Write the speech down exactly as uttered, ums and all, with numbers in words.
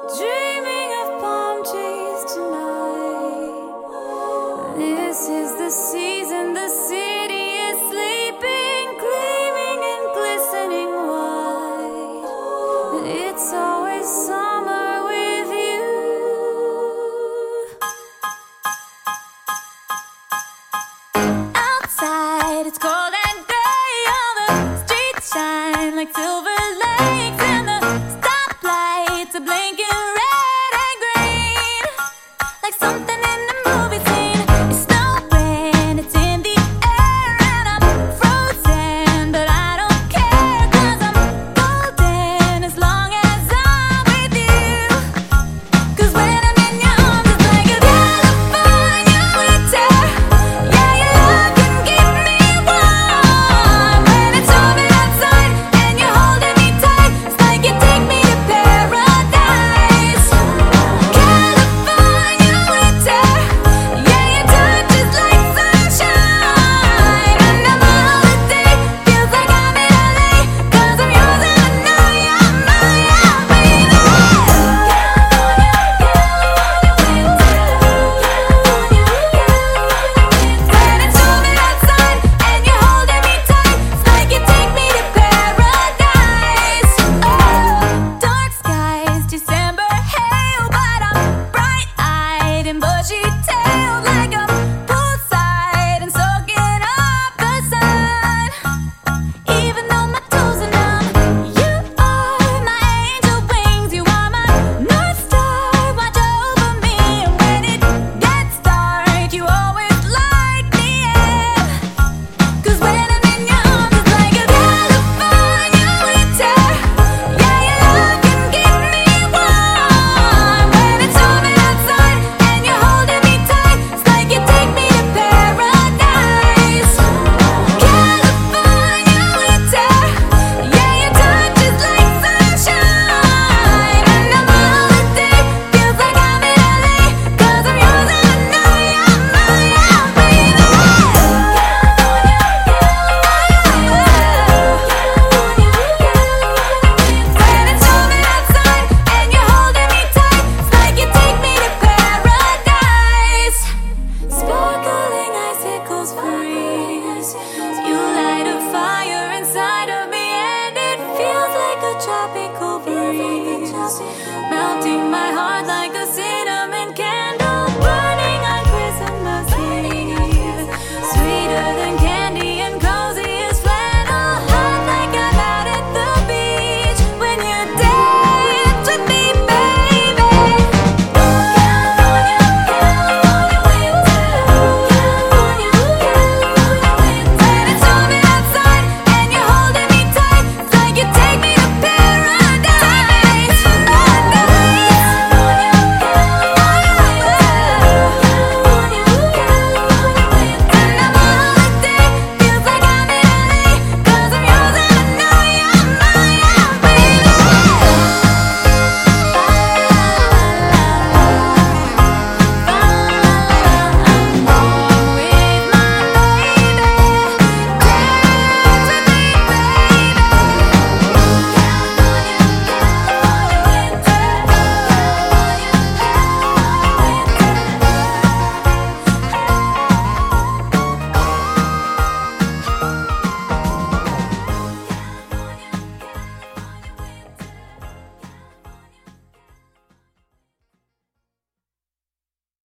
Dreaming of palm trees tonight. This is the season, the city is sleeping, gleaming and glistening white. It's always summer with you. Outside it's cold and gray, all the streets shine like silver lakes, and the stoplights are blinking red and green, like something in the movie scene. It's snowing, it's in the air, and I'm frozen, but I don't care, 'cause I'm golden as long as I'm with you. 'Cause when I'm in your arms, it's like a California winter. Yeah, your love can keep me warm. When it's storming outside and you're holding me tight, it's like you take me to paradise. California winter. Yeah, your touch is like sunshine. And I'm a holiday, feels like I'm in L A, 'cause I'm yours and I know you're mine. I'll be there. When it's storming outside and you're holding me tight, it's like you take me to paradise. Oh, dark skies, December hail, but I'm bright-eyed and bushy-tailed, like I'm poolside and soaking up the sun. Even though my toes are numb, you are my angel wings. You are my North Star, watch over me. And when it gets dark, you always light me up. 'Cause when I'm in your arms, it's like a California winter. Yeah, your love can keep me warm. When it's storming outside and you're holding me tight, it's like you take me to paradise. California winter. Yeah, your touch is like sunshine. And I'm a holiday, feels like I'm in L A, 'cause I'm yours and I know you're mine. I'll be there. When it's storming outside and you're holding me tight, it's like you take me to paradise. Sparkling icicles freeze. You light a fire inside of me, and it feels like a tropical breeze, melting my heart like a cinnamon.